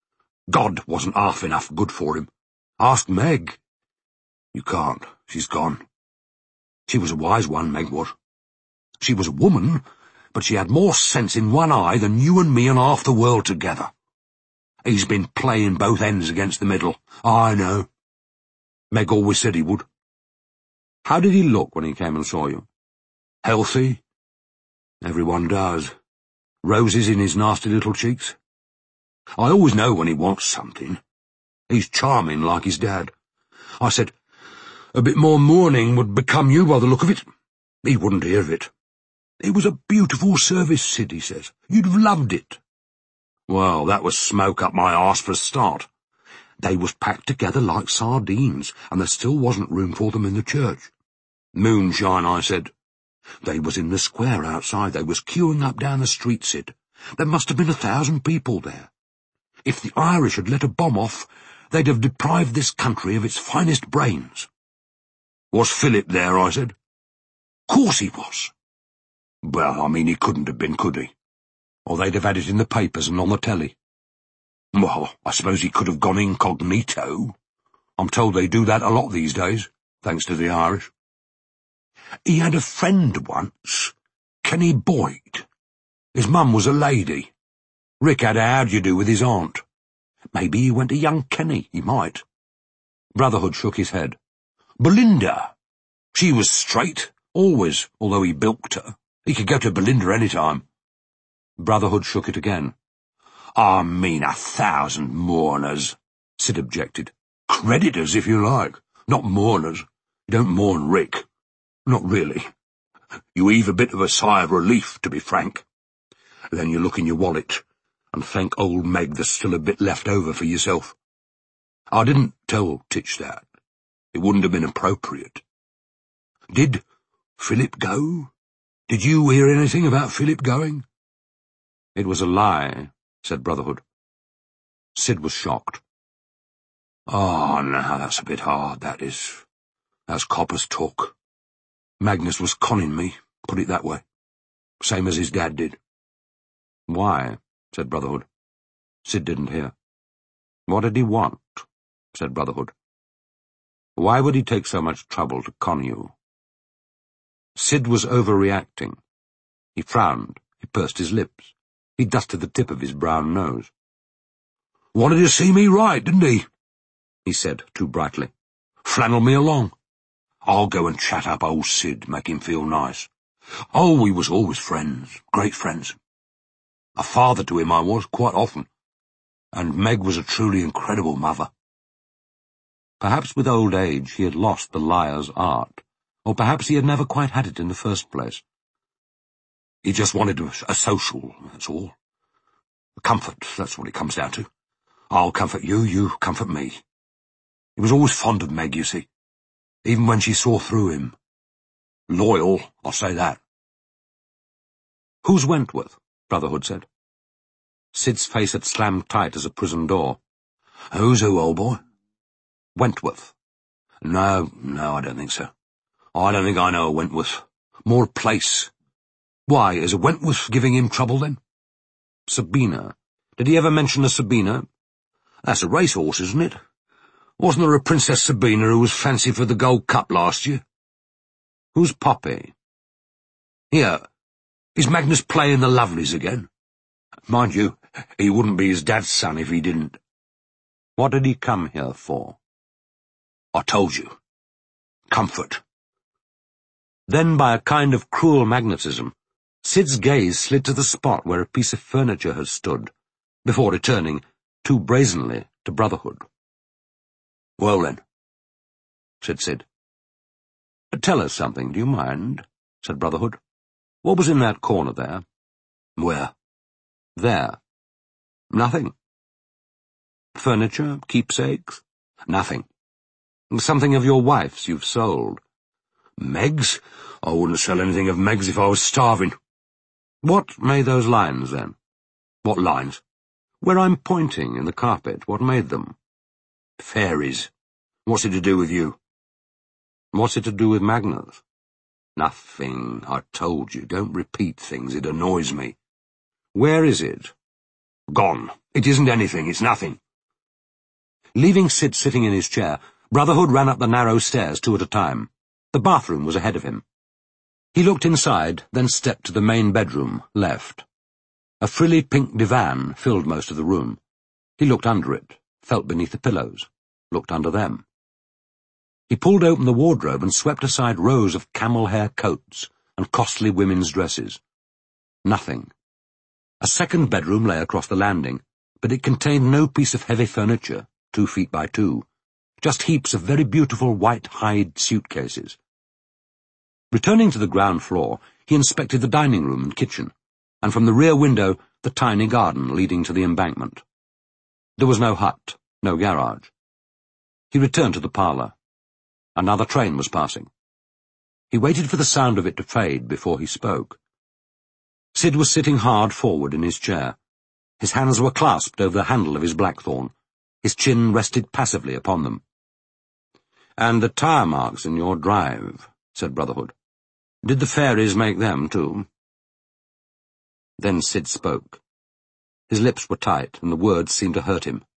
God wasn't half enough good for him. Ask Meg." "You can't. She's gone. She was a wise one, Meg was. She was a woman, but she had more sense in one eye than you and me and half the world together. He's been playing both ends against the middle. I know. Meg always said he would." "How did he look when he came and saw you?" "Healthy. Everyone does. Roses in his nasty little cheeks. I always know when he wants something. He's charming like his dad. I said, a bit more mourning would become you by the look of it. He wouldn't hear of it. It was a beautiful service, Sid, he says. You'd have loved it." Well, that was smoke up my arse for a start. They was packed together like sardines, and there still wasn't room for them in the church. "Moonshine," I said. "They was in the square outside. They was queuing up down the street, Sid. There must have been a thousand people there. If the Irish had let a bomb off, they'd have deprived this country of its finest brains." "Was Philip there?" I said. "Course he was." "Well, I mean, he couldn't have been, could he? or they'd have had it in the papers and on the telly. Well, I suppose he could have gone incognito. I'm told they do that a lot these days, thanks to the Irish. He had a friend once, Kenny Boyd. His mum was a lady. Rick had a how-do-you-do with his aunt. Maybe he went to young Kenny, he might. Brotherhood shook his head. Belinda. She was straight, always, although he bilked her. He could go to Belinda any time. Brotherhood shook it again. I mean a thousand mourners, Sid objected. Creditors, if you like, not mourners. You don't mourn Rick. Not really. You heave a bit of a sigh of relief, to be frank. Then you look in your wallet and thank old Meg there's still a bit left over for yourself. I didn't tell Titch that. It wouldn't have been appropriate. Did Philip go? Did you hear anything about Philip going? It was a lie, said Brotherhood. Sid was shocked. Oh, no, that's a bit hard, that is. That's copper's talk. Magnus was conning me, put it that way. Same as his dad did. Why? Said Brotherhood. Sid didn't hear. What did he want? Said Brotherhood. Why would he take so much trouble to con you? Sid was overreacting. He frowned. He pursed his lips. He dusted the tip of his brown nose. Wanted to see me right, didn't he? He said, too brightly. Flannel me along. I'll go and chat up old Sid, make him feel nice. Oh, we was always friends, great friends. A father to him I was, quite often. And Meg was a truly incredible mother. Perhaps with old age he had lost the liar's art, or perhaps he had never quite had it in the first place. He just wanted a, a social, that's all. A comfort, that's what it comes down to. I'll comfort you, you comfort me. He was always fond of Meg, you see, even when she saw through him. Loyal, I'll say that. Who's Wentworth? Brotherhood said. Sid's face had slammed tight as a prison door. Who's who, old boy? Wentworth. No, no, I don't think so. I don't think I know a Wentworth. More a place. Why, is a Wentworth giving him trouble, then? Sabina. Did he ever mention a Sabina? That's a racehorse, isn't it? Wasn't there a Princess Sabina who was fancied for the Gold Cup last year? Who's Poppy? Here, is Magnus playing the Lovelies again? Mind you, he wouldn't be his dad's son if he didn't. What did he come here for? I told you. Comfort. Then, by a kind of cruel magnetism, Sid's gaze slid to the spot where a piece of furniture had stood, before returning, too brazenly, to Brotherhood. Well then, said Sid. Tell us something, do you mind? Said Brotherhood. What was in that corner there? Where? There. Nothing. Furniture, keepsakes? Nothing. Something of your wife's you've sold. Meg's? I wouldn't sell anything of Meg's if I was starving. What made those lines, then? What lines? Where I'm pointing in the carpet, what made them? Fairies. What's it to do with you? What's it to do with Magnus? Nothing, I told you. Don't repeat things, it annoys me. Where is it? Gone. It isn't anything, it's nothing. Leaving Sid sitting in his chair, Brotherhood ran up the narrow stairs two at a time. The bathroom was ahead of him. He looked inside, then stepped to the main bedroom, left. A frilly pink divan filled most of the room. He looked under it, felt beneath the pillows, looked under them. He pulled open the wardrobe and swept aside rows of camel-hair coats and costly women's dresses. Nothing. A second bedroom lay across the landing, but it contained no piece of heavy furniture, two feet by two, just heaps of very beautiful white hide suitcases. Returning to the ground floor, he inspected the dining room and kitchen, and from the rear window the tiny garden leading to the embankment. There was no hut, no garage. He returned to the parlour. Another train was passing. He waited for the sound of it to fade before he spoke. Sid was sitting hard forward in his chair. His hands were clasped over the handle of his blackthorn. His chin rested passively upon them. "And the tire marks in your drive," said Brotherhood. "Did the fairies make them, too?" Then Sid spoke. His lips were tight, and the words seemed to hurt him.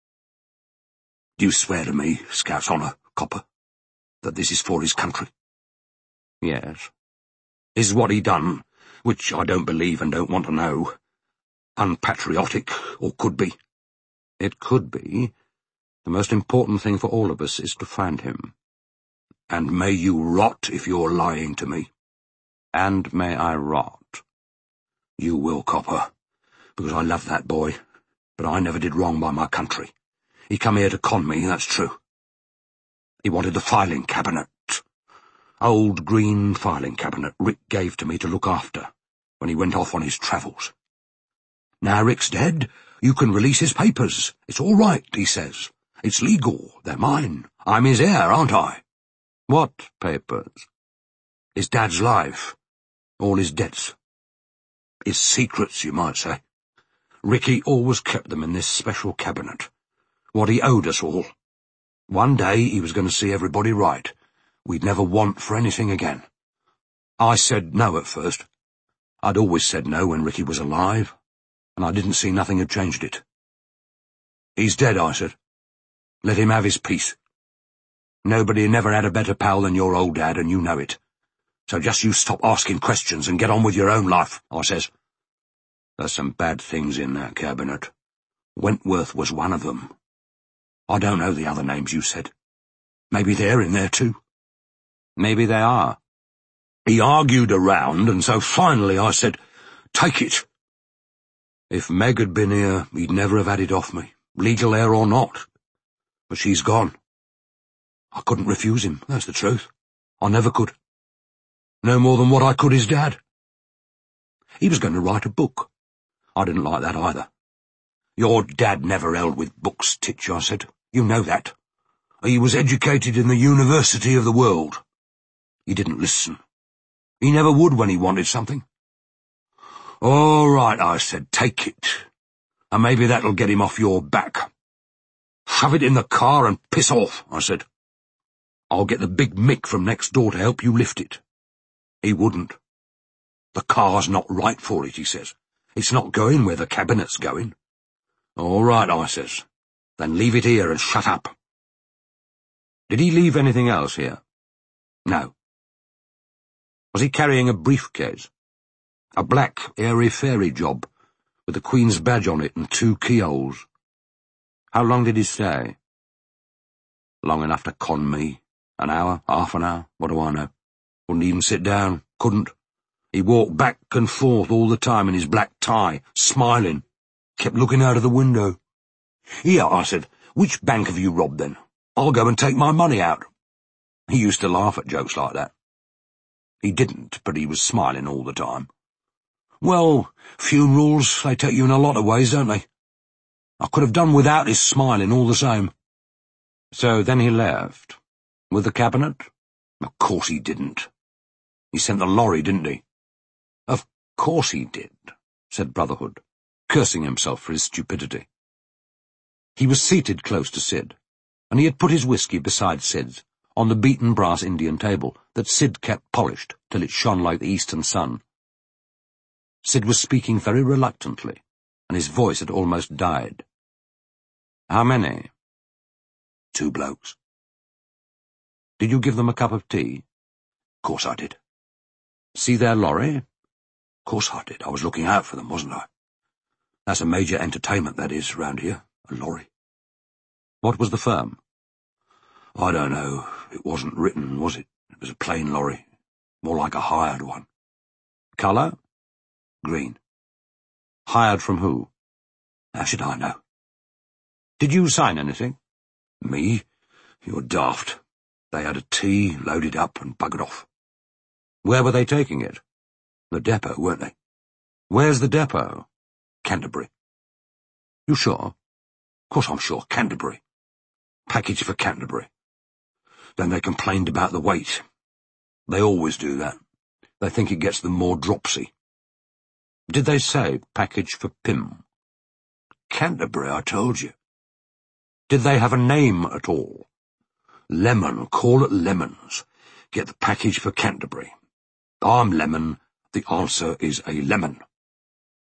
"Do you swear to me, Scout's honour, Copper, that this is for his country?" "Yes." "Is what he done, which I don't believe and don't want to know, unpatriotic, or could be?" "It could be. The most important thing for all of us is to find him." "And may you rot if you're lying to me." "And may I rot." "You will, Copper, because I love that boy, but I never did wrong by my country. He come here to con me, that's true. He wanted the filing cabinet. Old green filing cabinet Rick gave to me to look after when he went off on his travels. Now Rick's dead, you can release his papers. It's all right, he says. It's legal, they're mine. I'm his heir, aren't I?" "What papers?" "His dad's life, all his debts. His secrets, you might say. Ricky always kept them in this special cabinet. What he owed us all. One day he was going to see everybody right. We'd never want for anything again. I said no at first. I'd always said no when Ricky was alive, and I didn't see nothing had changed it. He's dead, I said. Let him have his peace. Nobody never had a better pal than your old dad, and you know it. So just you stop asking questions and get on with your own life, I says. There's some bad things in that cabinet. Wentworth was one of them. I don't know the other names you said. Maybe they're in there too." "Maybe they are." He argued around, and so finally I said, "Take it." If Meg had been here, he'd never have had it off me, legal heir or not. But she's gone. I couldn't refuse him, that's the truth. I never could. No more than what I could his dad. He was going to write a book. I didn't like that either. "Your dad never held with books, Titch," I said. "You know that. He was educated in the University of the World." He didn't listen. He never would when he wanted something. "All right," I said, "take it. And maybe that'll get him off your back. Shove it in the car and piss off," I said. "I'll get the big Mick from next door to help you lift it." He wouldn't. "The car's not right for it," he says. "It's not going where the cabinet's going." "All right," I says. "Then leave it here and shut up." "Did he leave anything else here?" "No." "Was he carrying a briefcase?" "A black, airy-fairy job, with the Queen's badge on it and two keyholes." "How long did he stay?" "Long enough to con me. An hour, half an hour, what do I know? Wouldn't even sit down, couldn't. He walked back and forth all the time in his black tie, smiling. Kept looking out of the window. 'Here,' I said, 'which bank have you robbed then? I'll go and take my money out.' He used to laugh at jokes like that. He didn't, but he was smiling all the time. Well, funerals, they take you in a lot of ways, don't they? I could have done without his smiling all the same." "So then he left? With the cabinet?" "Of course he didn't. He sent the lorry, didn't he?" "Of course he did," said Brotherhood, cursing himself for his stupidity. He was seated close to Sid, and he had put his whiskey beside Sid's, on the beaten brass Indian table that Sid kept polished till it shone like the eastern sun. Sid was speaking very reluctantly, and his voice had almost died. "How many?" "Two blokes." "Did you give them a cup of tea?" "Course I did." "See their lorry?" "Course I did. I was looking out for them, wasn't I? That's a major entertainment, that is, round here, a lorry." "What was the firm?" "I don't know. It wasn't written, was it? It was a plain lorry, more like a hired one." "Colour?" "Green." "Hired from who?" "How should I know?" "Did you sign anything?" "Me? You're daft. They had a tea, loaded up, and buggered off." "Where were they taking it?" "The depot, weren't they?" "Where's the depot?" "Canterbury." "You sure?" "Course I'm sure. Canterbury. Package for Canterbury." Then they complained about the weight. They always do that. They think it gets them more dropsy. "Did they say package for Pym?" "Canterbury, I told you." "Did they have a name at all?" "Lemon, call it Lemons. Get the package for Canterbury. I'm Lemon, the answer is a lemon."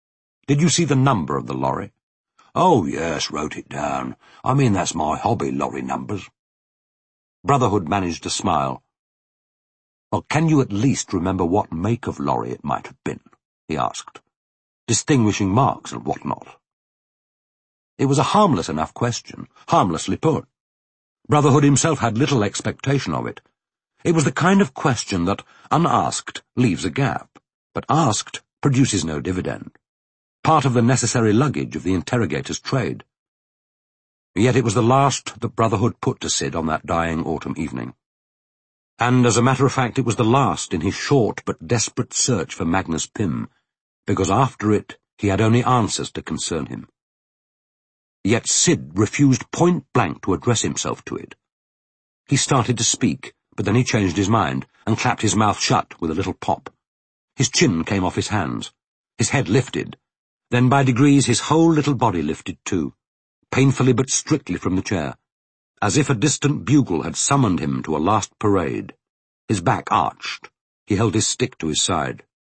Did you see the number of the lorry? Oh, yes, wrote it down. I mean, that's my hobby, lorry numbers. Brotherhood managed to smile. Well, can you at least remember what make of lorry it might have been? He asked. Distinguishing marks and what not. It was a harmless enough question, harmlessly put. Brotherhood himself had little expectation of it. It was the kind of question that, unasked, leaves a gap, but asked produces no dividend. Part of the necessary luggage of the interrogator's trade. Yet it was the last that Brotherhood put to Sid on that dying autumn evening. And, as a matter of fact, it was the last in his short but desperate search for Magnus Pym, because after it he had only answers to concern him. Yet Sid refused point-blank to address himself to it. He started to speak, but then he changed his mind and clapped his mouth shut with a little pop. His chin came off his hands. His head lifted. Then by degrees his whole little body lifted too, painfully but strictly from the chair, as if a distant bugle had summoned him to a last parade. His back arched. He held his stick to his side.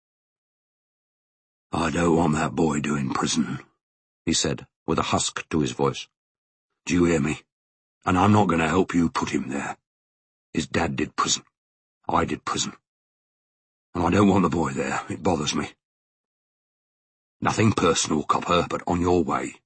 I don't want that boy doing prison, he said, with a husk to his voice. Do you hear me? And I'm not going to help you put him there. His dad did prison. I did prison. And I don't want the boy there. It bothers me. Nothing personal, copper, but on your way.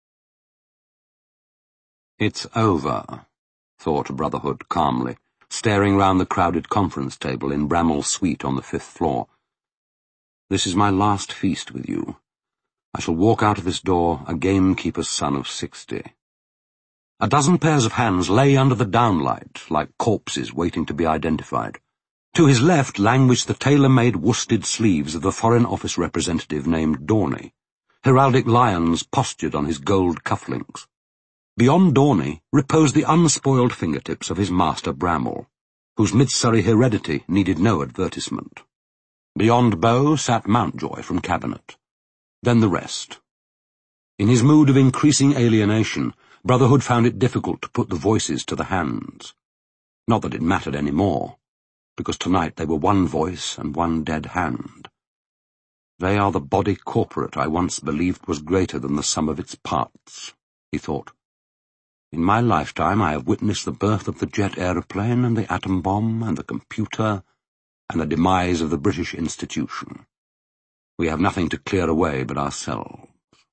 It's over, thought Brotherhood calmly, staring round the crowded conference table in Bramall's suite on the fifth floor. This is my last feast with you. I shall walk out of this door a gamekeeper's son of sixty. A dozen pairs of hands lay under the downlight, like corpses waiting to be identified. To his left languished the tailor-made worsted sleeves of the Foreign Office representative named Dorney. Heraldic lions postured on his gold cufflinks. Beyond Dorney reposed the unspoiled fingertips of his master Bramall, whose Mid-Surrey heredity needed no advertisement. Beyond Bow sat Mountjoy from Cabinet. Then the rest. In his mood of increasing alienation, Brotherhood found it difficult to put the voices to the hands. Not that it mattered any more, because tonight they were one voice and one dead hand. They are the body corporate I once believed was greater than the sum of its parts, he thought. In my lifetime I have witnessed the birth of the jet aeroplane and the atom bomb and the computer and the demise of the British institution. We have nothing to clear away but ourselves.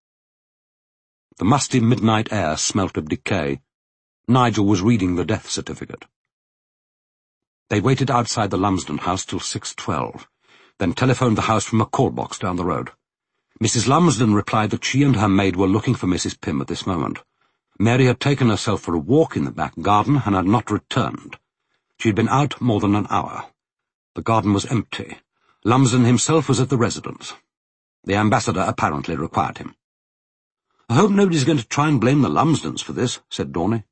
The musty midnight air smelt of decay. Nigel was reading the death certificate. They waited outside the Lumsden house till six twelve, then telephoned the house from a call box down the road. Missus Lumsden replied that she and her maid were looking for Missus Pym at this moment. Mary had taken herself for a walk in the back garden and had not returned. She had been out more than an hour. The garden was empty. Lumsden himself was at the residence. The ambassador apparently required him. "I hope nobody's going to try and blame the Lumsdens for this," said Dorney.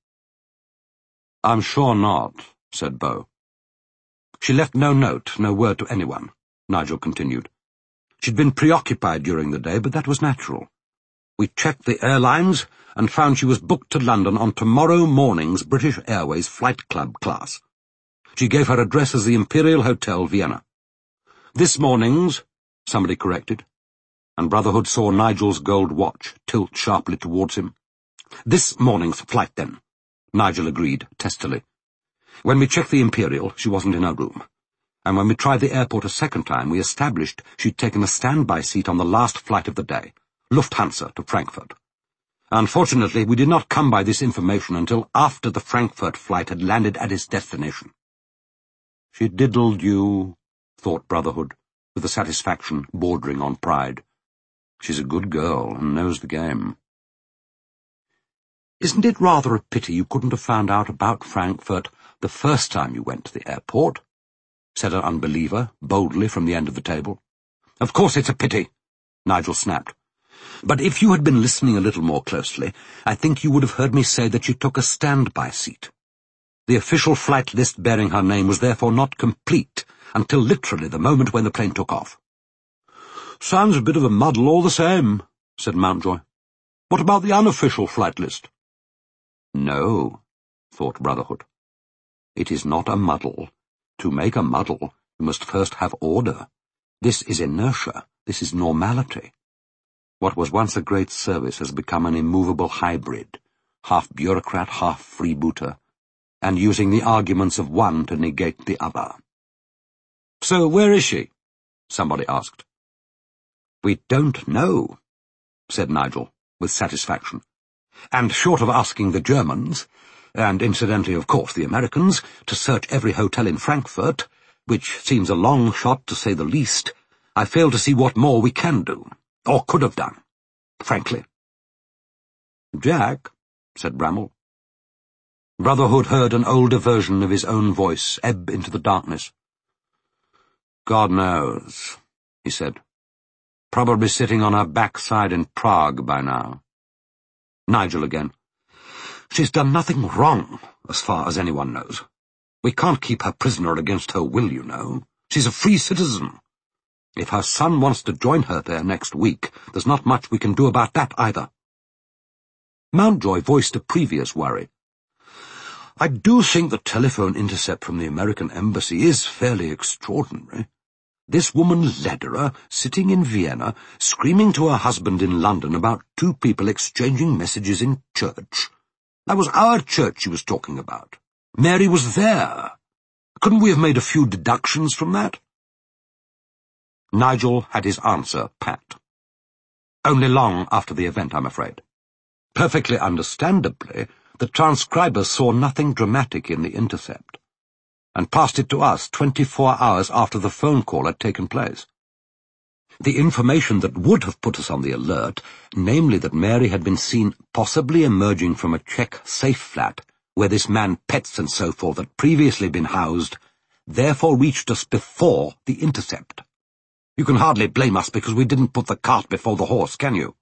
"I'm sure not," said Bow. "She left no note, no word to anyone," Nigel continued. "She'd been preoccupied during the day, but that was natural. We checked the airlines and found she was booked to London on tomorrow morning's British Airways Flight Club class. She gave her address as the Imperial Hotel, Vienna. This morning's," somebody corrected, and Brotherhood saw Nigel's gold watch tilt sharply towards him. "This morning's flight, then," Nigel agreed, testily. "When we checked the Imperial, she wasn't in her room, and when we tried the airport a second time, we established she'd taken a standby seat on the last flight of the day, Lufthansa to Frankfurt. Unfortunately, we did not come by this information until after the Frankfurt flight had landed at its destination." "She diddled you," thought Brotherhood, with a satisfaction bordering on pride. "She's a good girl and knows the game." "Isn't it rather a pity you couldn't have found out about Frankfurt the first time you went to the airport?" said an unbeliever, boldly from the end of the table. "Of course it's a pity," Nigel snapped. "But if you had been listening a little more closely, I think you would have heard me say that she took a standby seat. The official flight list bearing her name was therefore not complete until literally the moment when the plane took off." "Sounds a bit of a muddle all the same," said Mountjoy. "What about the unofficial flight list?" "No," thought Brotherhood. "It is not a muddle. To make a muddle, you must first have order. This is inertia. This is normality. What was once a great service has become an immovable hybrid, half bureaucrat, half freebooter, and using the arguments of one to negate the other. "So where is she?" somebody asked. "We don't know," said Nigel, with satisfaction. "And short of asking the Germans, and incidentally of course the Americans, to search every hotel in Frankfurt, which seems a long shot to say the least, I fail to see what more we can do, or could have done, frankly." "Jack," said Bramall. Brotherhood heard an older version of his own voice ebb into the darkness. "God knows," he said. "Probably sitting on her backside in Prague by now." Nigel again. "She's done nothing wrong, as far as anyone knows. We can't keep her prisoner against her will, you know. She's a free citizen. If her son wants to join her there next week, there's not much we can do about that either." Mountjoy voiced a previous worry. "I do think the telephone intercept from the American embassy is fairly extraordinary. This woman Lederer, sitting in Vienna, screaming to her husband in London about two people exchanging messages in church. That was our church she was talking about. Mary was there. Couldn't we have made a few deductions from that?" Nigel had his answer pat. "Only long after the event, I'm afraid. Perfectly understandably, the transcriber saw nothing dramatic in the intercept, and passed it to us twenty-four hours after the phone call had taken place. The information that would have put us on the alert, namely that Mary had been seen possibly emerging from a Czech safe flat, where this man Pets and so forth had previously been housed, therefore reached us before the intercept. You can hardly blame us because we didn't put the cart before the horse, can you?"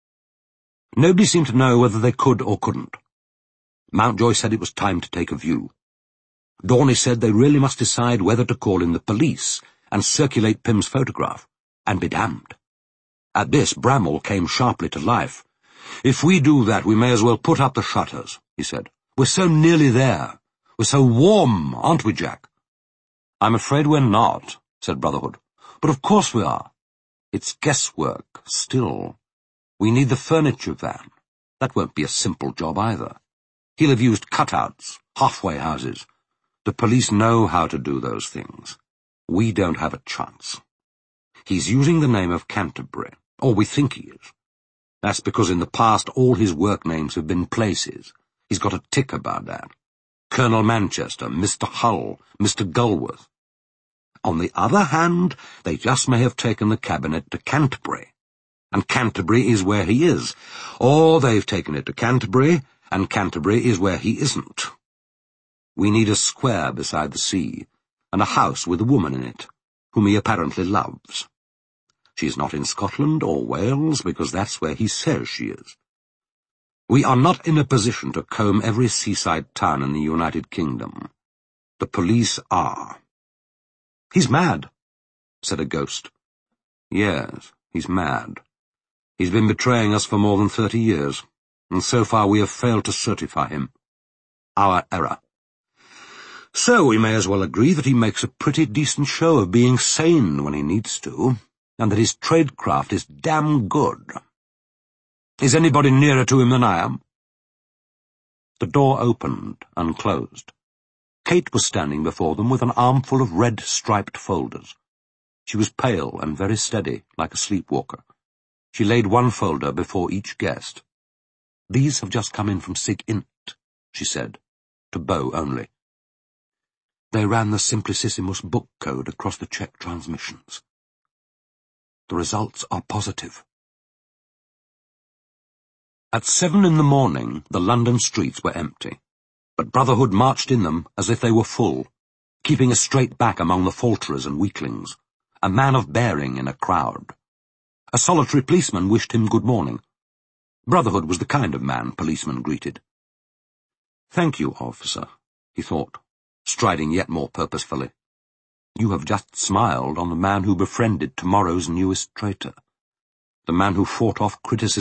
Nobody seemed to know whether they could or couldn't. Mountjoy said it was time to take a view. Dorney said they really must decide whether to call in the police and circulate Pym's photograph, and be damned. At this, Bramall came sharply to life. "If we do that, we may as well put up the shutters," he said. "We're so nearly there. We're so warm, aren't we, Jack?" "I'm afraid we're not," said Brotherhood. "But of course we are. It's guesswork, still. We need the furniture van. That won't be a simple job either. He'll have used cutouts, halfway houses. The police know how to do those things. We don't have a chance. He's using the name of Canterbury, or we think he is. That's because in the past all his work names have been places. He's got a tick about that. Colonel Manchester, Mister Hull, Mister Gulworth. On the other hand, they just may have taken the cabinet to Canterbury, and Canterbury is where he is, or they've taken it to Canterbury, and Canterbury is where he isn't. We need a square beside the sea, and a house with a woman in it, whom he apparently loves. She's not in Scotland or Wales, because that's where he says she is. We are not in a position to comb every seaside town in the United Kingdom. The police are." "He's mad," said a ghost. "Yes, he's mad. He's been betraying us for more than thirty years, and so far we have failed to certify him. Our error. So we may as well agree that he makes a pretty decent show of being sane when he needs to, and that his tradecraft is damn good. Is anybody nearer to him than I am?" The door opened and closed. Kate was standing before them with an armful of red-striped folders. She was pale and very steady, like a sleepwalker. She laid one folder before each guest. "These have just come in from Sig Int," she said, to Bo only. They ran the Simplicissimus book code across the Czech transmissions. The results are positive. At seven in the morning, the London streets were empty, but Brotherhood marched in them as if they were full, keeping a straight back among the falterers and weaklings, a man of bearing in a crowd. A solitary policeman wished him good morning. Brotherhood was the kind of man policemen greeted. "Thank you, officer," he thought, striding yet more purposefully. "You have just smiled on the man who befriended tomorrow's newest traitor, the man who fought off criticism